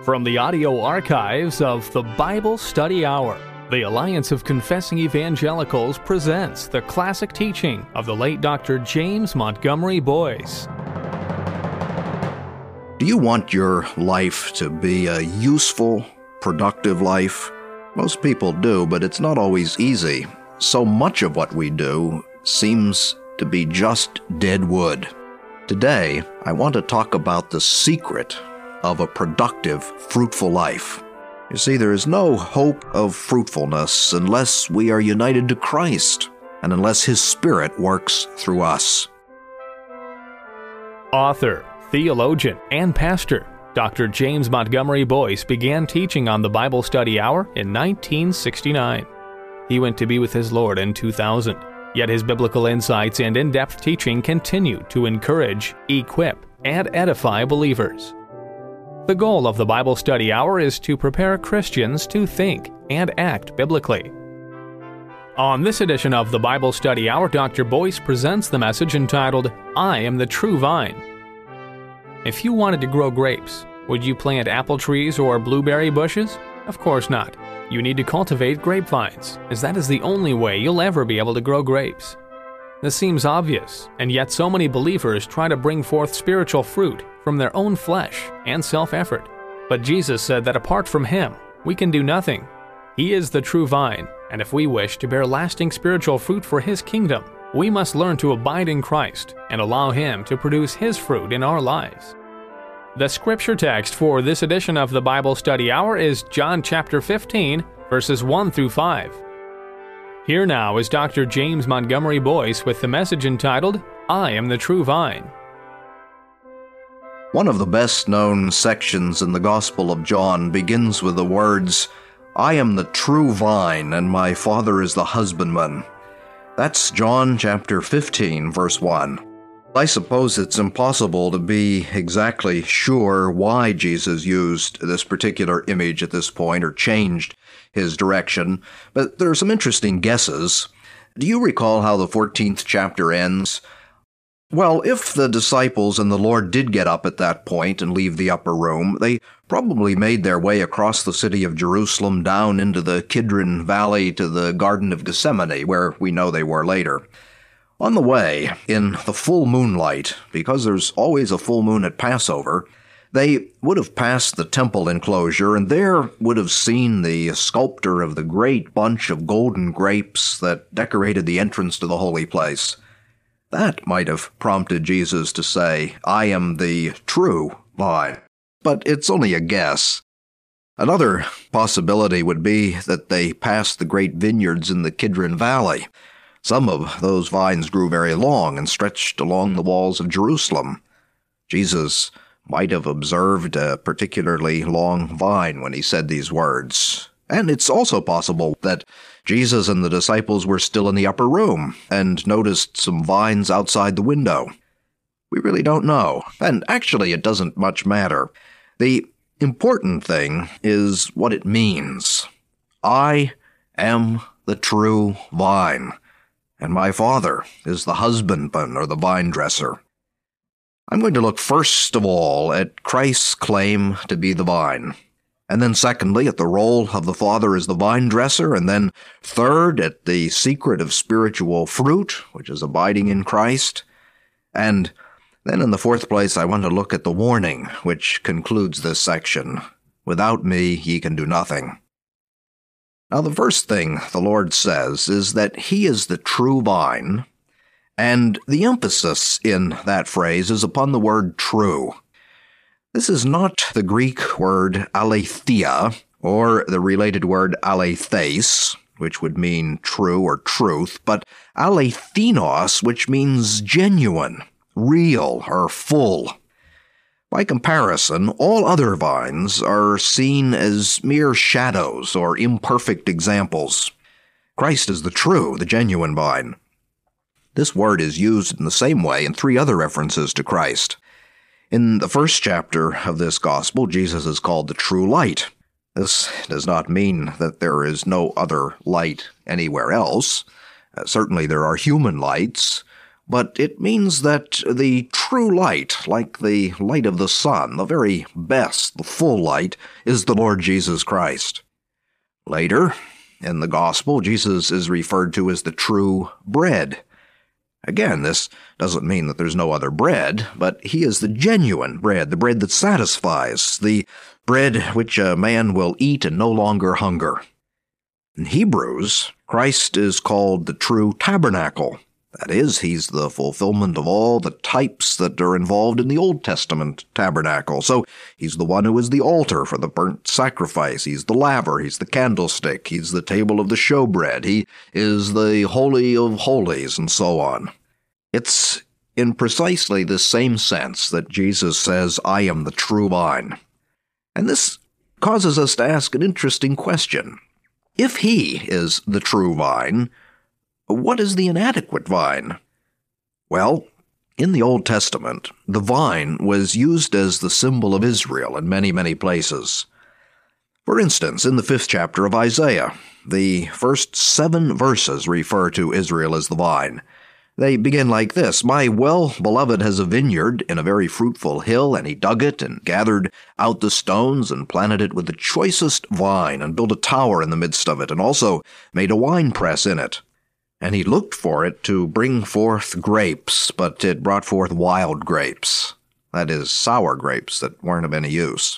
From the audio archives of the Bible Study Hour, the Alliance of Confessing Evangelicals presents the classic teaching of the late Dr. James Montgomery Boice. Do you want your life to be a useful, productive life? Most people do, but it's not always easy. So much of what we do seems to be just dead wood. Today, I want to talk about the secret of a productive, fruitful life. You see, there is no hope of fruitfulness unless we are united to Christ and unless His Spirit works through us. Author, theologian, and pastor Dr. James Montgomery Boice began teaching on the Bible Study Hour in 1969. He went to be with his Lord in 2000, yet his biblical insights and in-depth teaching continue to encourage, equip, and edify believers. The goal of the Bible Study Hour is to prepare Christians to think and act biblically. On this edition of the Bible Study Hour, Dr. Boice presents the message entitled, I Am the True Vine. If you wanted to grow grapes, would you plant apple trees or blueberry bushes? Of course not. You need to cultivate grapevines, as that is the only way you'll ever be able to grow grapes. This seems obvious, and yet so many believers try to bring forth spiritual fruit from their own flesh and self-effort. But Jesus said that apart from Him, we can do nothing. He is the true vine, and if we wish to bear lasting spiritual fruit for His kingdom, we must learn to abide in Christ and allow Him to produce His fruit in our lives. The scripture text for this edition of the Bible Study Hour is John chapter 15, verses 1 through 5. Here now is Dr. James Montgomery Boice with the message entitled, I Am the True Vine. One of the best-known sections in the Gospel of John begins with the words, I am the true vine, and my Father is the husbandman. That's John chapter 15, verse 1. I suppose it's impossible to be exactly sure why Jesus used this particular image at this point or changed his direction, but there are some interesting guesses. Do you recall how the 14th chapter ends? Well, if the disciples and the Lord did get up at that point and leave the upper room, they probably made their way across the city of Jerusalem down into the Kidron Valley to the Garden of Gethsemane, where we know they were later. On the way, in the full moonlight, because there's always a full moon at Passover, they would have passed the temple enclosure and there would have seen the sculptor of the great bunch of golden grapes that decorated the entrance to the holy place. That might have prompted Jesus to say, I am the true vine. But it's only a guess. Another possibility would be that they passed the great vineyards in the Kidron Valley. Some of those vines grew very long and stretched along the walls of Jerusalem. Jesus might have observed a particularly long vine when he said these words. And it's also possible that Jesus and the disciples were still in the upper room and noticed some vines outside the window. We really don't know, and actually it doesn't much matter. The important thing is what it means. I am the true vine, and my Father is the husbandman or the vine dresser. I'm going to look first of all at Christ's claim to be the vine. And then secondly, at the role of the Father as the vine dresser, and then third, at the secret of spiritual fruit, which is abiding in Christ. And then in the fourth place, I want to look at the warning, which concludes this section. Without me, ye can do nothing. Now, the first thing the Lord says is that He is the true vine, and the emphasis in that phrase is upon the word true. This is not the Greek word aletheia, or the related word aletheis, which would mean true or truth, but alethinos, which means genuine, real, or full. By comparison, all other vines are seen as mere shadows or imperfect examples. Christ is the true, the genuine vine. This word is used in the same way in three other references to Christ. In the first chapter of this gospel, Jesus is called the true light. This does not mean that there is no other light anywhere else. Certainly there are human lights, but it means that the true light, like the light of the sun, the very best, the full light, is the Lord Jesus Christ. Later, in the Gospel, Jesus is referred to as the true bread. Again, this doesn't mean that there's no other bread, but he is the genuine bread, the bread that satisfies, the bread which a man will eat and no longer hunger. In Hebrews, Christ is called the true tabernacle. That is, he's the fulfillment of all the types that are involved in the Old Testament tabernacle. So he's the one who is the altar for the burnt sacrifice. He's the laver. He's the candlestick. He's the table of the showbread. He is the Holy of Holies, and so on. It's in precisely the same sense that Jesus says, I am the true vine. And this causes us to ask an interesting question. If he is the true vine, what is the inadequate vine? Well, in the Old Testament, the vine was used as the symbol of Israel in many, many places. For instance, in the 5th chapter of Isaiah, the first 7 verses refer to Israel as the vine. They begin like this: My well-beloved has a vineyard in a very fruitful hill, and he dug it and gathered out the stones and planted it with the choicest vine and built a tower in the midst of it and also made a winepress in it. And he looked for it to bring forth grapes, but it brought forth wild grapes. That is, sour grapes that weren't of any use.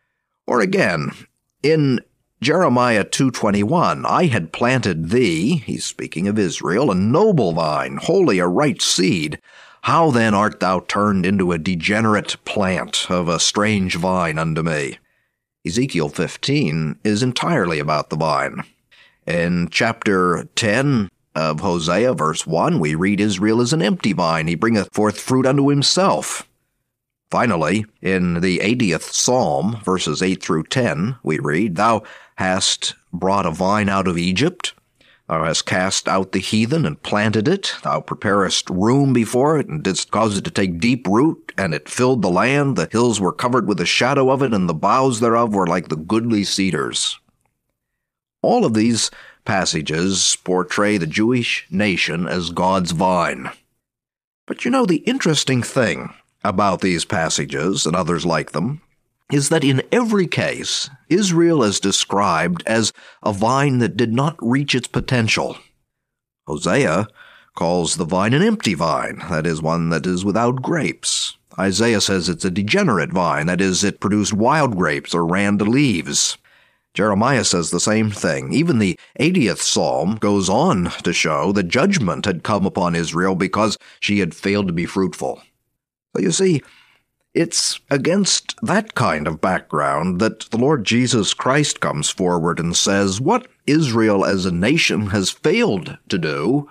Or again, in Jeremiah 2:21, I had planted thee, he's speaking of Israel, a noble vine, wholly a right seed. How then art thou turned into a degenerate plant of a strange vine unto me? Ezekiel 15 is entirely about the vine. In chapter 10 of Hosea, verse 1, we read Israel is an empty vine. He bringeth forth fruit unto himself. Finally, in the 80th Psalm, verses 8 through 10, we read, Thou hast brought a vine out of Egypt. Thou hast cast out the heathen and planted it. Thou preparest room before it and didst cause it to take deep root, and it filled the land. The hills were covered with the shadow of it, and the boughs thereof were like the goodly cedars. All of these passages portray the Jewish nation as God's vine. But you know, the interesting thing about these passages and others like them is that in every case, Israel is described as a vine that did not reach its potential. Hosea calls the vine an empty vine, that is, one that is without grapes. Isaiah says it's a degenerate vine, that is, it produced wild grapes or ran to leaves. Jeremiah says the same thing. Even the 80th Psalm goes on to show that judgment had come upon Israel because she had failed to be fruitful. So you see, it's against that kind of background that the Lord Jesus Christ comes forward and says, what Israel as a nation has failed to do,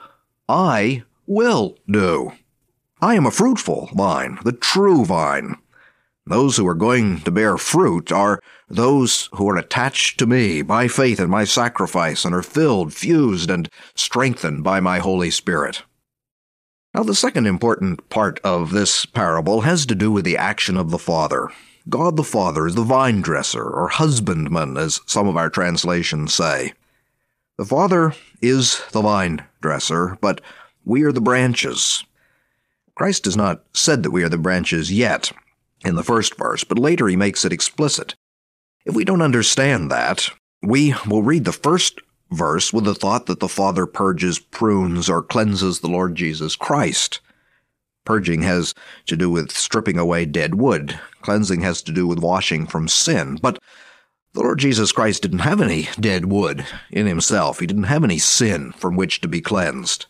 I will do. I am a fruitful vine, the true vine. Those who are going to bear fruit are those who are attached to me by faith in my sacrifice and are filled, fused, and strengthened by my Holy Spirit. Now, the second important part of this parable has to do with the action of the Father. God the Father is the vine dresser, or husbandman, as some of our translations say. The Father is the vine dresser, but we are the branches. Christ has not said that we are the branches yet in the first verse, but later he makes it explicit. If we don't understand that, we will read the first verse with the thought that the Father purges, prunes, or cleanses the Lord Jesus Christ. Purging has to do with stripping away dead wood. Cleansing has to do with washing from sin. But the Lord Jesus Christ didn't have any dead wood in himself. He didn't have any sin from which to be cleansed.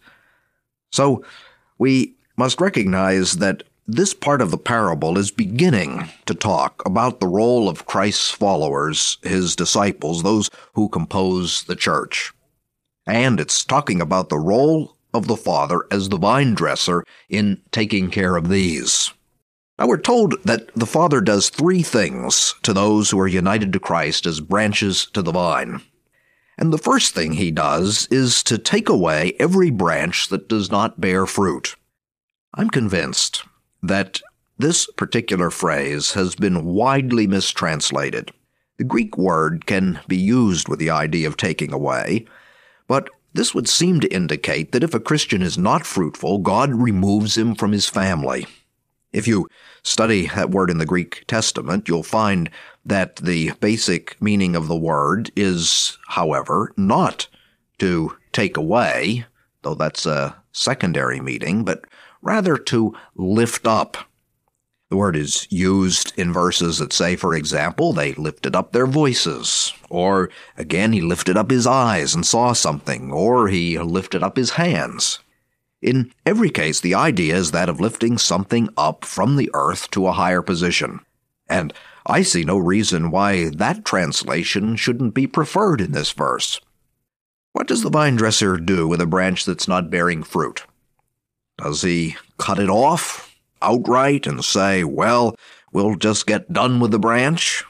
So we must recognize that this part of the parable is beginning to talk about the role of Christ's followers, his disciples, those who compose the church. And it's talking about the role of the Father as the vine dresser in taking care of these. Now we're told that the Father does 3 things to those who are united to Christ as branches to the vine. And the first thing he does is to take away every branch that does not bear fruit. I'm convinced that this particular phrase has been widely mistranslated. The Greek word can be used with the idea of taking away, but this would seem to indicate that if a Christian is not fruitful, God removes him from his family. If you study that word in the Greek Testament, you'll find that the basic meaning of the word is, however, not to take away, though that's a secondary meaning, but rather to lift up. The word is used in verses that say, for example, they lifted up their voices, or again, he lifted up his eyes and saw something, or he lifted up his hands. In every case, the idea is that of lifting something up from the earth to a higher position. And I see no reason why that translation shouldn't be preferred in this verse. What does the vine dresser do with a branch that's not bearing fruit? Does he cut it off outright and say, well, we'll just get done with the branch?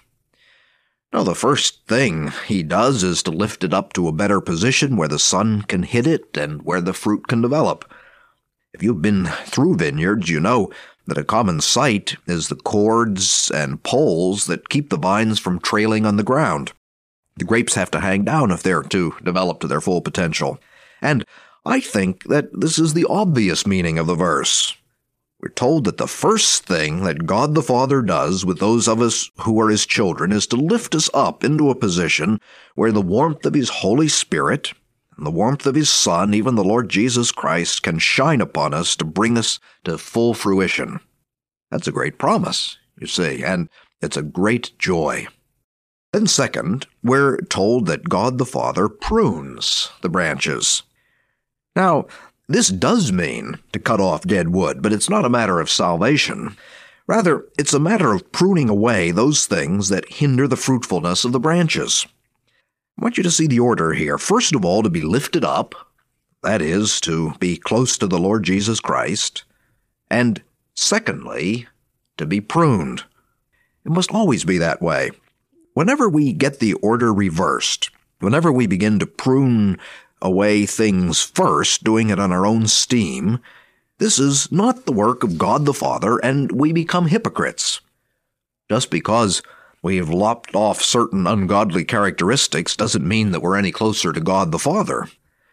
No, the first thing he does is to lift it up to a better position where the sun can hit it and where the fruit can develop. If you've been through vineyards, you know that a common sight is the cords and poles that keep the vines from trailing on the ground. The grapes have to hang down if they're to develop to their full potential. And I think that this is the obvious meaning of the verse. We're told that the first thing that God the Father does with those of us who are His children is to lift us up into a position where the warmth of His Holy Spirit and the warmth of His Son, even the Lord Jesus Christ, can shine upon us to bring us to full fruition. That's a great promise, you see, and it's a great joy. Then second, we're told that God the Father prunes the branches. Now, this does mean to cut off dead wood, but it's not a matter of salvation. Rather, it's a matter of pruning away those things that hinder the fruitfulness of the branches. I want you to see the order here. First of all, to be lifted up, that is, to be close to the Lord Jesus Christ, and secondly, to be pruned. It must always be that way. Whenever we get the order reversed, whenever we begin to prune away things first, doing it on our own steam, this is not the work of God the Father, and we become hypocrites. Just because we've lopped off certain ungodly characteristics doesn't mean that we're any closer to God the Father.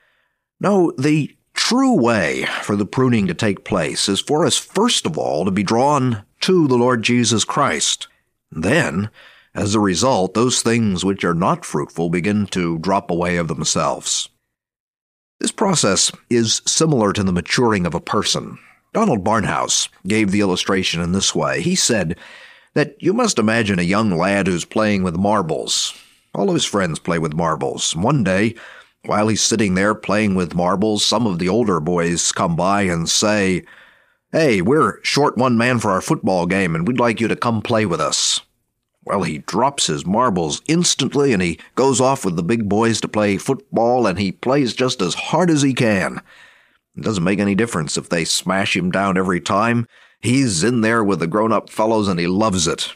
No, the true way for the pruning to take place is for us, first of all, to be drawn to the Lord Jesus Christ. Then, as a result, those things which are not fruitful begin to drop away of themselves. This process is similar to the maturing of a person. Donald Barnhouse gave the illustration in this way. He said that you must imagine a young lad who's playing with marbles. All of his friends play with marbles. One day, while he's sitting there playing with marbles, some of the older boys come by and say, "Hey, we're short one man for our football game, and we'd like you to come play with us." Well, he drops his marbles instantly, and he goes off with the big boys to play football, and he plays just as hard as he can. It doesn't make any difference if they smash him down every time. He's in there with the grown-up fellows, and he loves it.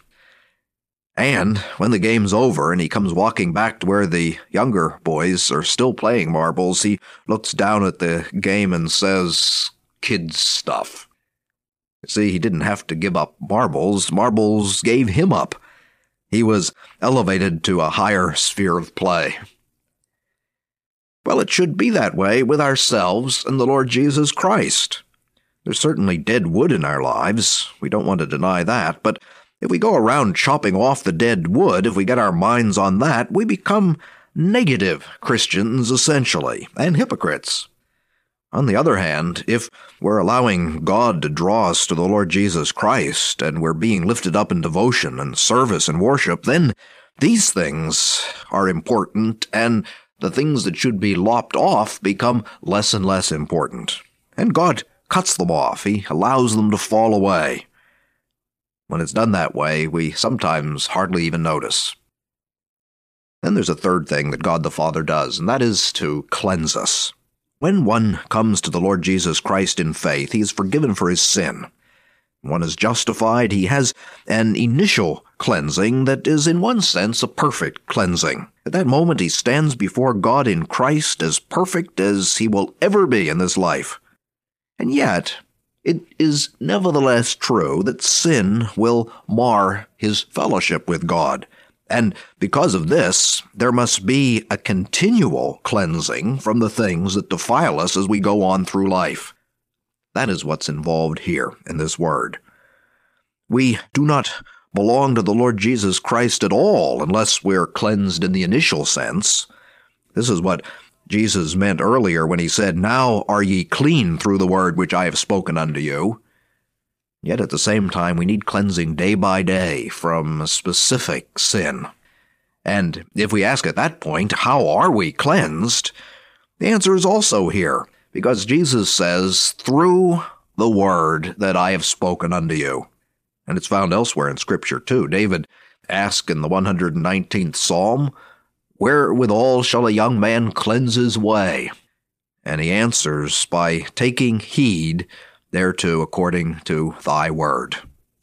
And when the game's over and he comes walking back to where the younger boys are still playing marbles, he looks down at the game and says, "Kid stuff." See, he didn't have to give up marbles. Marbles gave him up. He was elevated to a higher sphere of play. Well, it should be that way with ourselves and the Lord Jesus Christ. There's certainly dead wood in our lives. We don't want to deny that. But if we go around chopping off the dead wood, if we get our minds on that, we become negative Christians, essentially, and hypocrites. On the other hand, if we're allowing God to draw us to the Lord Jesus Christ, and we're being lifted up in devotion and service and worship, then these things are important, and the things that should be lopped off become less and less important. And God cuts them off. He allows them to fall away. When it's done that way, we sometimes hardly even notice. Then there's a third thing that God the Father does, and that is to cleanse us. When one comes to the Lord Jesus Christ in faith, he is forgiven for his sin. When one is justified, he has an initial cleansing that is in one sense a perfect cleansing. At that moment, he stands before God in Christ as perfect as he will ever be in this life. And yet, it is nevertheless true that sin will mar his fellowship with God. And because of this, there must be a continual cleansing from the things that defile us as we go on through life. That is what's involved here in this word. We do not belong to the Lord Jesus Christ at all unless we're cleansed in the initial sense. This is what Jesus meant earlier when he said, "Now are ye clean through the word which I have spoken unto you." Yet at the same time, we need cleansing day by day from specific sin. And if we ask at that point, how are we cleansed? The answer is also here, because Jesus says, "Through the word that I have spoken unto you." And it's found elsewhere in Scripture too. David asked in the 119th Psalm, "Wherewithal shall a young man cleanse his way?" And he answers by taking heed thereto according to thy word.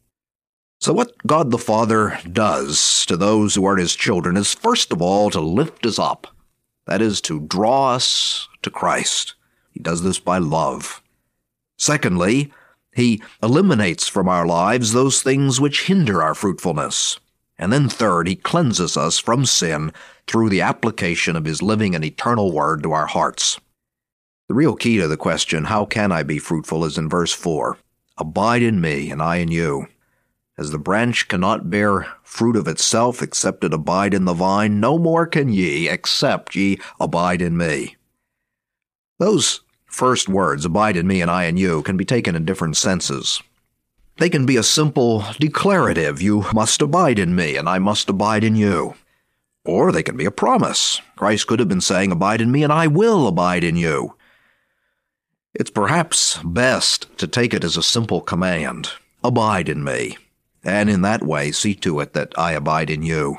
So what God the Father does to those who are his children is first of all to lift us up. That is, to draw us to Christ. He does this by love. Secondly, he eliminates from our lives those things which hinder our fruitfulness. And then third, he cleanses us from sin through the application of his living and eternal word to our hearts. The real key to the question, how can I be fruitful, is in verse 4. Abide in me, and I in you. As the branch cannot bear fruit of itself except it abide in the vine, no more can ye, except ye abide in me. Those first words, abide in me and I in you, can be taken in different senses. They can be a simple declarative, you must abide in me and I must abide in you. Or they can be a promise. Christ could have been saying, abide in me and I will abide in you. It's perhaps best to take it as a simple command, abide in me, and in that way see to it that I abide in you.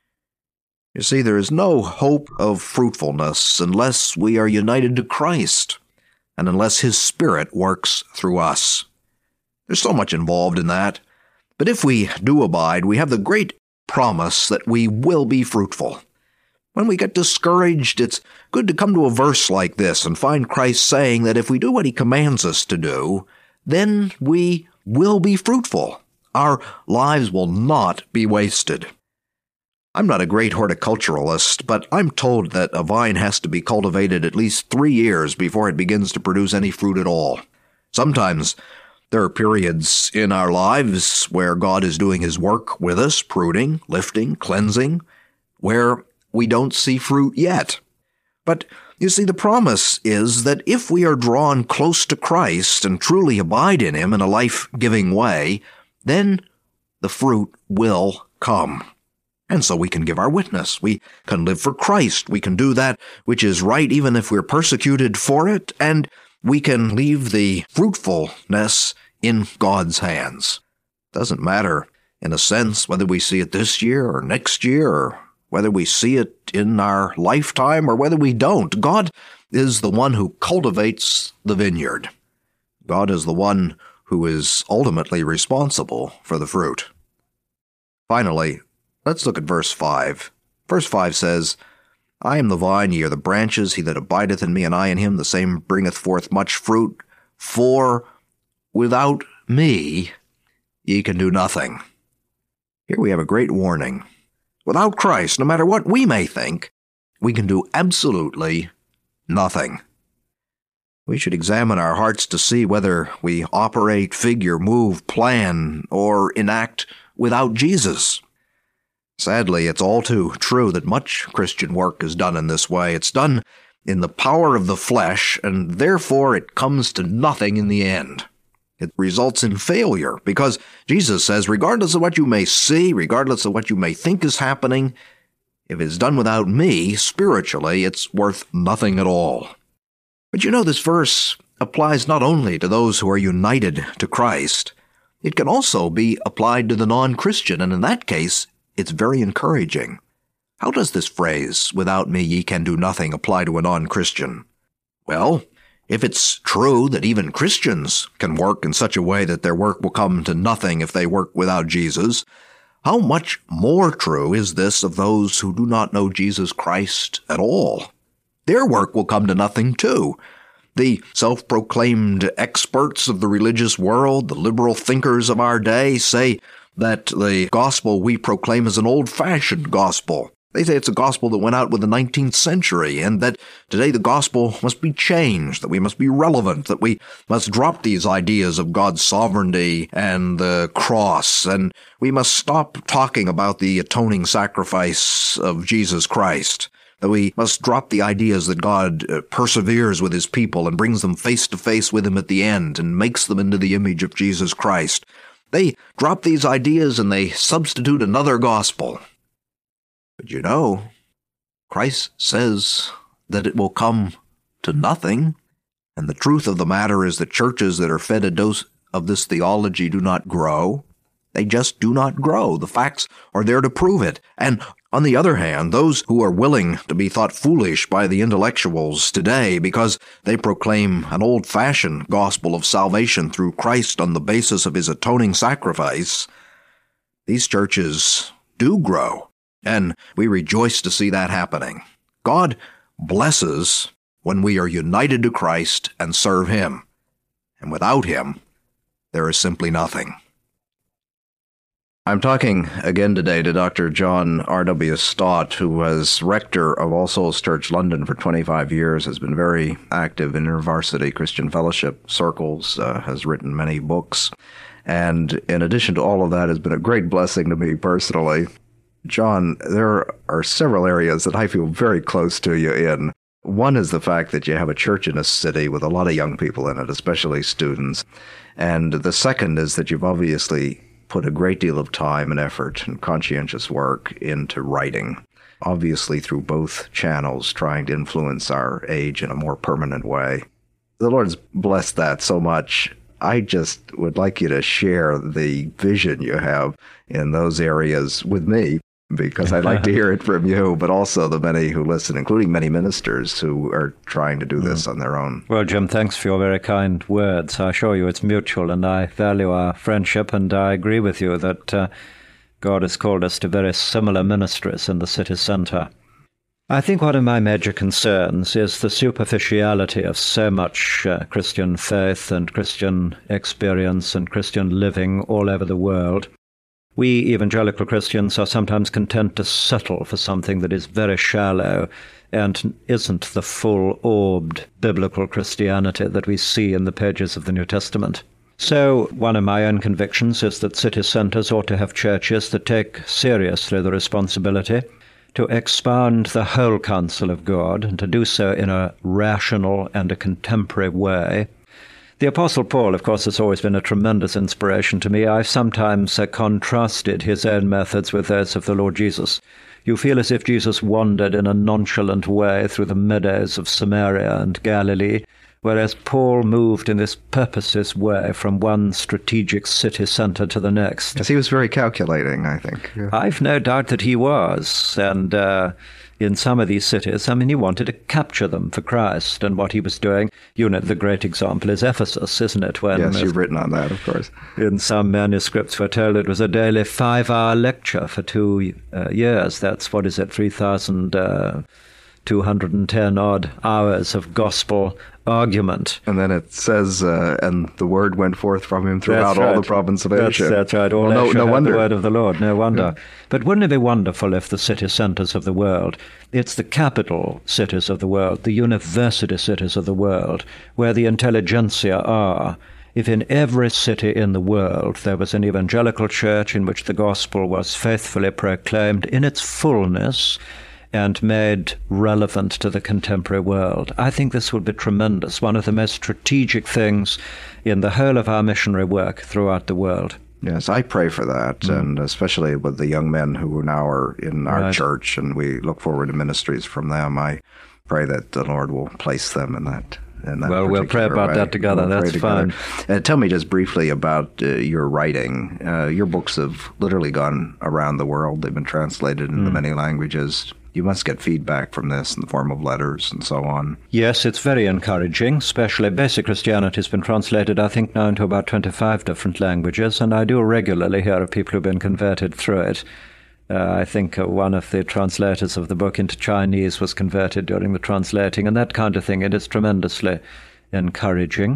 You see, there is no hope of fruitfulness unless we are united to Christ, and unless his Spirit works through us. There's so much involved in that, but if we do abide, we have the great promise that we will be fruitful. When we get discouraged, it's good to come to a verse like this and find Christ saying that if we do what he commands us to do, then we will be fruitful. Our lives will not be wasted. I'm not a great horticulturalist, but I'm told that a vine has to be cultivated at least 3 years before it begins to produce any fruit at all. Sometimes there are periods in our lives where God is doing his work with us, pruning, lifting, cleansing, where we don't see fruit yet. But you see, the promise is that if we are drawn close to Christ and truly abide in him in a life-giving way, then the fruit will come. And so we can give our witness. We can live for Christ. We can do that which is right even if we're persecuted for it, and we can leave the fruitfulness in God's hands. Doesn't matter, in a sense, whether we see it this year or next year or whether we see it in our lifetime or whether we don't. God is the one who cultivates the vineyard. God is the one who is ultimately responsible for the fruit. Finally, let's look at verse 5. Verse 5 says, I am the vine, ye are the branches. He that abideth in me, and I in him, the same bringeth forth much fruit. For without me ye can do nothing. Here we have a great warning. Without Christ, no matter what we may think, we can do absolutely nothing. We should examine our hearts to see whether we operate, figure, move, plan, or enact without Jesus. Sadly, it's all too true that much Christian work is done in this way. It's done in the power of the flesh, and therefore it comes to nothing in the end. It results in failure, because Jesus says, regardless of what you may see, regardless of what you may think is happening, if it's done without me, spiritually, it's worth nothing at all. But you know, this verse applies not only to those who are united to Christ, it can also be applied to the non-Christian, and in that case, it's very encouraging. How does this phrase, without me ye can do nothing, apply to a non-Christian? Well, if it's true that even Christians can work in such a way that their work will come to nothing if they work without Jesus, how much more true is this of those who do not know Jesus Christ at all? Their work will come to nothing too. The self-proclaimed experts of the religious world, the liberal thinkers of our day, say that the gospel we proclaim is an old-fashioned gospel. They say it's a gospel that went out with the 19th century, and that today the gospel must be changed, that we must be relevant, that we must drop these ideas of God's sovereignty and the cross, and we must stop talking about the atoning sacrifice of Jesus Christ, that we must drop the ideas that God perseveres with his people and brings them face to face with him at the end and makes them into the image of Jesus Christ. They drop these ideas and they substitute another gospel. But you know, Christ says that it will come to nothing, and the truth of the matter is that churches that are fed a dose of this theology do not grow. They just do not grow. The facts are there to prove it. And on the other hand, those who are willing to be thought foolish by the intellectuals today because they proclaim an old-fashioned gospel of salvation through Christ on the basis of his atoning sacrifice, these churches do grow. And we rejoice to see that happening. God blesses when we are united to Christ and serve him. And without him, there is simply nothing. I'm talking again today to Dr. John R.W. Stott, who was rector of All Souls Church London for 25 years, has been very active in InterVarsity Christian Fellowship circles, has written many books, and in addition to all of that, has been a great blessing to me personally. John, there are several areas that I feel very close to you in. One is the fact that you have a church in a city with a lot of young people in it, especially students. And the second is that you've obviously put a great deal of time and effort and conscientious work into writing, obviously through both channels, trying to influence our age in a more permanent way. The Lord's blessed that so much. I just would like you to share the vision you have in those areas with me, because I'd like to hear it from you, but also the many who listen, including many ministers who are trying to do this on their own. Well, Jim, thanks for your very kind words. I assure you it's mutual, and I value our friendship, and I agree with you that God has called us to very similar ministries in the city centre. I think one of my major concerns is the superficiality of so much Christian faith and Christian experience and Christian living all over the world. We evangelical Christians are sometimes content to settle for something that is very shallow and isn't the full-orbed biblical Christianity that we see in the pages of the New Testament. So one of my own convictions is that city centres ought to have churches that take seriously the responsibility to expound the whole counsel of God and to do so in a rational and a contemporary way. The Apostle Paul, of course, has always been a tremendous inspiration to me. I've sometimes contrasted his own methods with those of the Lord Jesus. You feel as if Jesus wandered in a nonchalant way through the meadows of Samaria and Galilee, whereas Paul moved in this purposeless way from one strategic city center to the next. Yes, he was very calculating, I think. Yeah. I've no doubt that he was, and in some of these cities, he wanted to capture them for Christ, and what he was doing, the great example is Ephesus, isn't it? When, yes, you've written on that, of course. In some manuscripts we're told it was a daily 5-hour lecture for 2 years. That's, 3,210 odd hours of gospel argument. And then it says, and the word went forth from him throughout all the province of Asia. That's right. All Asia no wonder. The word of the Lord. No wonder. Yeah. But wouldn't it be wonderful if the city centres of the world, it's the capital cities of the world, the university cities of the world, where the intelligentsia are, if in every city in the world there was an evangelical church in which the gospel was faithfully proclaimed in its fullness, and made relevant to the contemporary world. I think this would be tremendous, one of the most strategic things in the whole of our missionary work throughout the world. Yes, I pray for that, and especially with the young men who now are in our church, and we look forward to ministries from them. I pray that the Lord will place them in that. Well, we'll pray about that together. That's fine. Tell me just briefly about your writing. Your books have literally gone around the world. They've been translated into many languages. You must get feedback from this in the form of letters and so on. Yes, it's very encouraging, especially Basic Christianity has been translated, I think, now into about 25 different languages, and I do regularly hear of people who've been converted through it. I think one of the translators of the book into Chinese was converted during the translating, and that kind of thing. It is tremendously encouraging.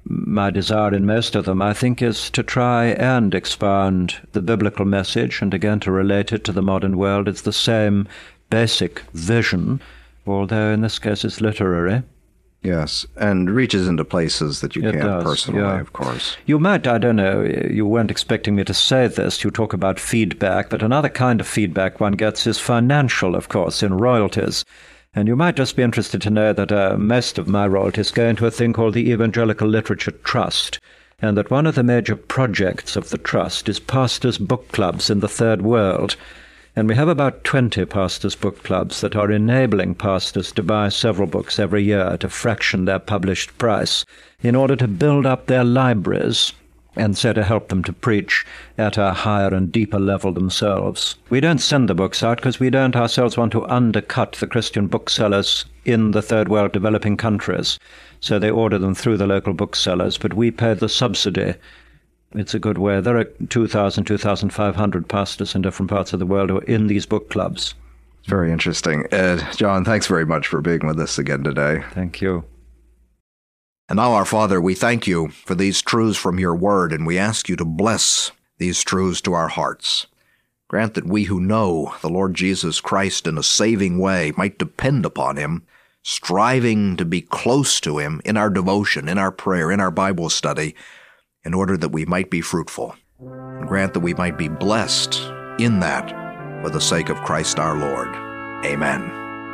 my desire in most of them, I think, is to try and expound the biblical message and again to relate it to the modern world. It's the same basic vision, although in this case it's literary. Yes, and reaches into places that you It can't does, personally, yeah. of course. You might, I don't know, you weren't expecting me to say this, you talk about feedback, but another kind of feedback one gets is financial, of course, in royalties. And you might just be interested to know that most of my royalties go into a thing called the Evangelical Literature Trust, and that one of the major projects of the Trust is pastors' book clubs in the Third World. And we have about 20 pastors' book clubs that are enabling pastors to buy several books every year at a fraction their published price in order to build up their libraries and so to help them to preach at a higher and deeper level themselves. We don't send the books out because we don't ourselves want to undercut the Christian booksellers in the Third World developing countries. So they order them through the local booksellers, but we pay the subsidy. It's a good way. There are 2,000, 2,500 pastors in different parts of the world who are in these book clubs. It's very interesting. John, thanks very much for being with us again today. Thank you. And now, our Father, we thank you for these truths from your word, and we ask you to bless these truths to our hearts. Grant that we who know the Lord Jesus Christ in a saving way might depend upon him, striving to be close to him in our devotion, in our prayer, in our Bible study, in order that we might be fruitful. And grant that we might be blessed in that for the sake of Christ our Lord. Amen.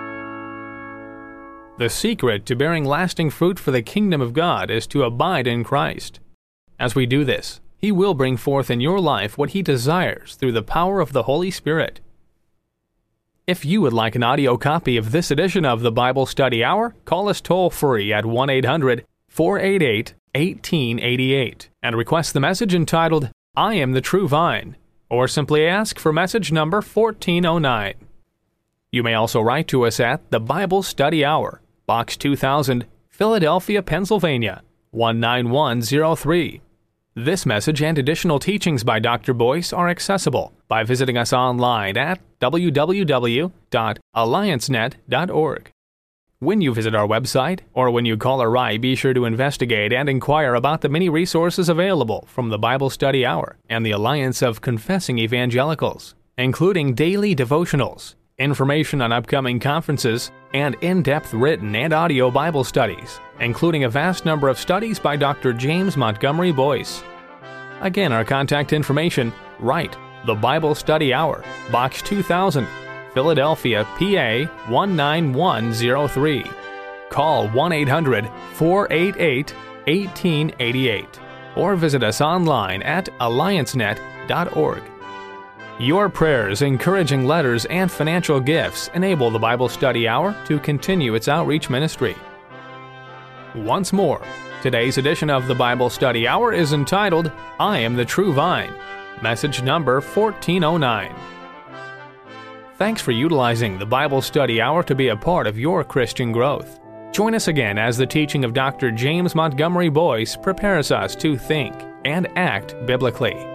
The secret to bearing lasting fruit for the kingdom of God is to abide in Christ. As we do this, He will bring forth in your life what He desires through the power of the Holy Spirit. If you would like an audio copy of this edition of the Bible Study Hour, call us toll-free at 1-800-488-1888 and request the message entitled, I Am the True Vine, or simply ask for message number 1409. You may also write to us at the Bible Study Hour, Box 2000, Philadelphia, Pennsylvania, 19103. This message and additional teachings by Dr. Boyce are accessible by visiting us online at www.alliancenet.org. When you visit our website, or when you call or write, be sure to investigate and inquire about the many resources available from the Bible Study Hour and the Alliance of Confessing Evangelicals, including daily devotionals, information on upcoming conferences, and in-depth written and audio Bible studies, including a vast number of studies by Dr. James Montgomery Boyce. Again, our contact information, write the Bible Study Hour, Box 2000, Philadelphia, PA 19103. Call 1-800-488-1888 or visit us online at alliancenet.org. Your prayers, encouraging letters, and financial gifts enable the Bible Study Hour to continue its outreach ministry. Once more, today's edition of the Bible Study Hour is entitled, I Am the True Vine, message number 1409. Thanks for utilizing the Bible Study Hour to be a part of your Christian growth. Join us again as the teaching of Dr. James Montgomery Boyce prepares us to think and act biblically.